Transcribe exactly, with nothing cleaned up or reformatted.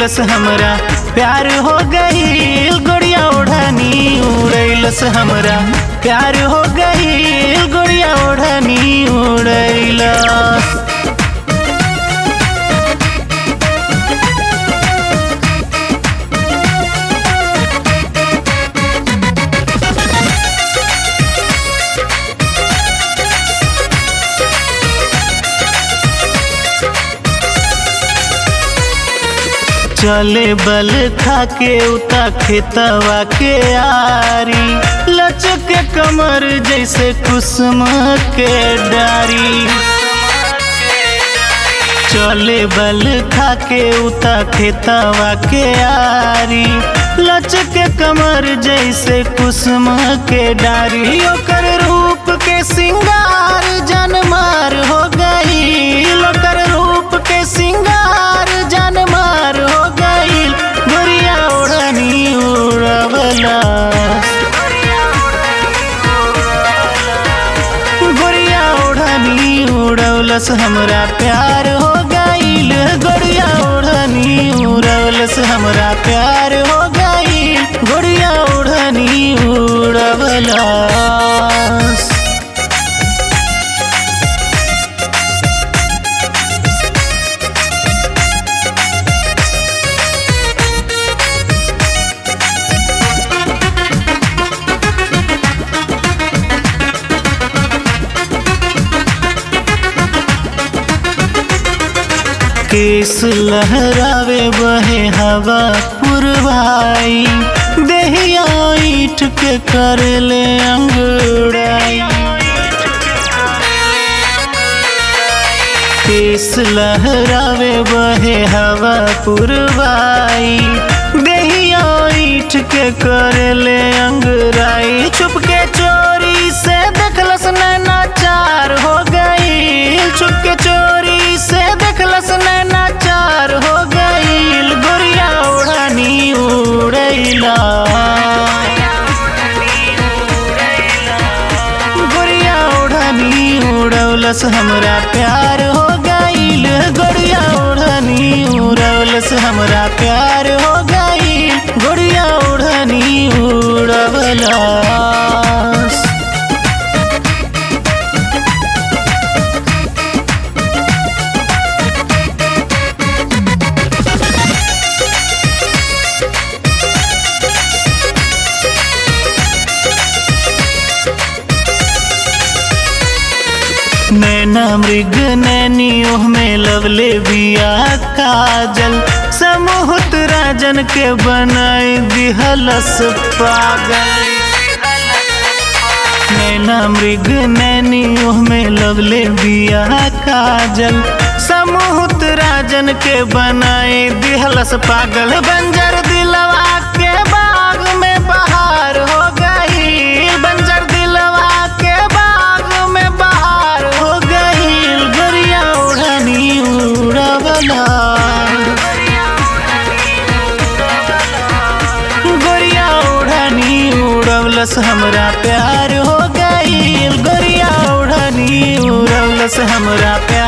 उड़ैलस हमरा प्यार हो गईल गोरिया ओढ़नी उड़ैलस हमरा प्यार हो गईल गोरिया ओढ़नी उड़ैलस। चले बल खा के उता खेतवा के आरी लचके कमर जैसे कुसुम के डारी। चले बल खा के उता खेतवा के आरी लचके कमर जैसे कुसुम के डारी। ओकर रूप के सिंगार जानमार हो गई ओकर रूप के सिंगार जानमार हो गईल गोरिया ओढ़नी उड़वला गोरिया ओढ़नी उड़वलस हमरा प्यार हो गईल गोरिया ओढ़नी उड़वलस हमरा प्यार हो गईल गोरिया ओढ़नी उड़वलस। केस लहरावे बहे हवा पुरवाई देहिया ईठ के कर ले अंगड़ाई। केस लहरावे बहे हवा पुरवाई देहिया ईठ के कर ले अंगड़ाई। छुप के चोरी से देखलस नैना चार हो गई छुप के चोरी से देखलस नैना चार हो गईल गोरिया ओढ़नी उड़ैला गोरिया ओढ़नी उड़वलस हमरा प्यार हो गईल गोरिया ओढ़नी उड़वलस हमरा प्यार हो गईल गोरिया ओढ़नी उड़वलस। नैना मृग नैनी ओह में लवले बिया काजल समूहत राजन के बनाई दिहलस पागल। नैना मृग नैनी ओह में लवले बिया काजल समूहत राजन के बनाई दिहलस पागल। बंजर दिलवा के बाग में बहार हो गई बंजर दिलवा के बाग में बहार हो गई गोरिया ओढ़नी उड़वला गोरिया ओढ़नी उड़वलस हमरा प्यार हो गई गोरिया ओढ़नी उड़वलस हमरा प्यार